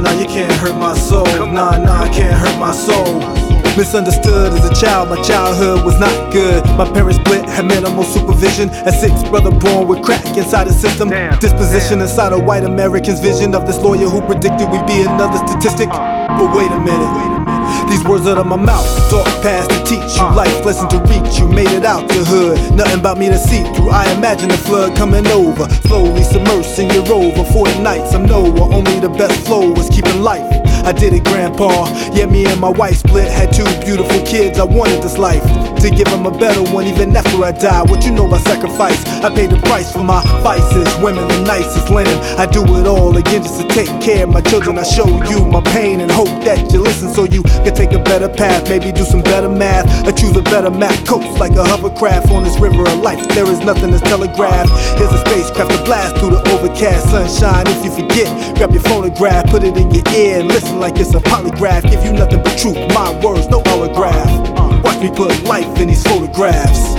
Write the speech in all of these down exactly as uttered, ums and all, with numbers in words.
nah, you can't hurt my soul. Nah, nah, I can't hurt my soul. Misunderstood as a child, my childhood was not good. My parents split, had minimal supervision. At six, brother born with crack inside the system. Damn, Disposition damn. inside a white American's vision of this lawyer who predicted we'd be another statistic. But wait a minute, these words out of my mouth, talk past to teach you life, lesson to reach you. Made it out the hood, nothing about me to see through. I imagine the flood coming over, slowly submersing your rover. Forty nights, I'm Noah, only the best flow was keeping life. I did it, Grandpa. Yeah, me and my wife split, had two beautiful kids. I wanted this life to give them a better one, even after I die. What you know about sacrifice? I paid the price for my vices. Women the nicest linen. I do it all again just to take care of my children. I show you my pain and hope that you listen so you can take a better path. Maybe do some better math or choose a better map. Coast like a hovercraft on this river of life. There is nothing that's telegraphed. Here's a spacecraft to blast through the overcast sunshine. If you forget, grab your phonograph, put it in your ear and listen like it's a polygraph. Give you nothing but truth, my words, no holograph. Watch me put life in these photographs.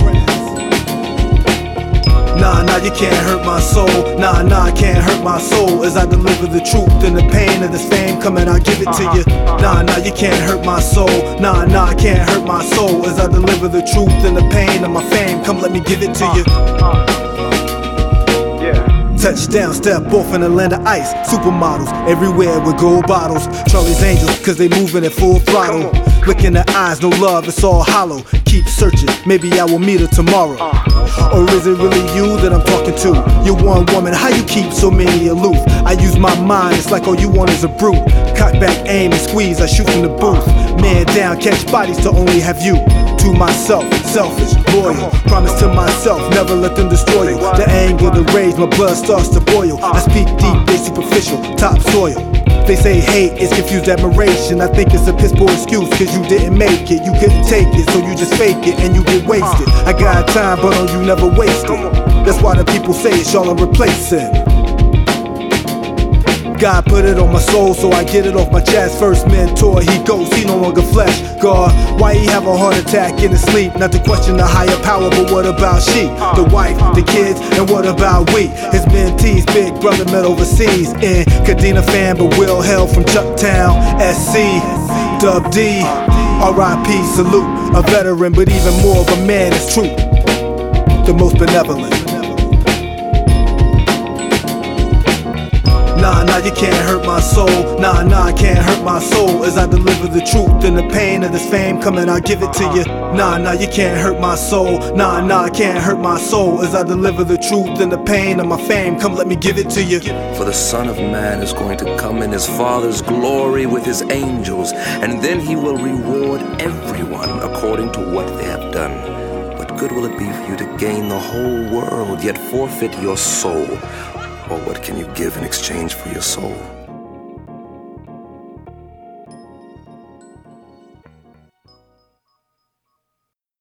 Nah, nah, you can't hurt my soul. Nah, nah, I can't hurt my soul. As I deliver the truth and the pain of this fame coming, I'll give it to you. Nah, nah, you can't hurt my soul. Nah, nah, I can't hurt my soul. As I deliver the truth and the pain of my fame, come let me give it to you. Touchdown, step off in a land of ice. Supermodels everywhere with gold bottles. Charlie's Angels, cause they moving at full throttle. Look in the eyes, no love, it's all hollow. Keep searching, maybe I will meet her tomorrow. Or is it really you that I'm talking to? You're one woman, how you keep so many aloof? I use my mind, it's like all you want is a brute. Cock back, aim and squeeze, I shoot from the booth. Man down, catch bodies to only have you. To myself, selfish, loyal. Promise to myself, never let them destroy you. The anger, the rage, my blood starts to boil. I speak deep, they superficial, topsoil. They say hate is confused admiration. I think it's a piss poor excuse, cause you didn't make it. You couldn't take it, so you just fake it and you get wasted. I got time, but on you never wasted. That's why the people say it's y'all I'm replacing. God put it on my soul, so I get it off my chest. First mentor, he goes, he no longer flesh. God, why he have a heart attack in his sleep? Not to question the higher power, but what about she? The wife, the kids, and what about we? His mentees, big brother met overseas in Kadena fan, but Will hail from Chucktown, S C, Dub D, R I P, salute. A veteran, but even more of a man is true. The most benevolent. Nah, nah, you can't hurt my soul. Nah, nah, I can't hurt my soul. As I deliver the truth and the pain of this fame coming, I'll give it to you. Nah, nah, you can't hurt my soul. Nah, nah, I can't hurt my soul. As I deliver the truth and the pain of my fame, come let me give it to you. For the Son of Man is going to come in his Father's glory with his angels, and then he will reward everyone according to what they have done. What good will it be for you to gain the whole world, yet forfeit your soul? Or what can you give in exchange for your soul?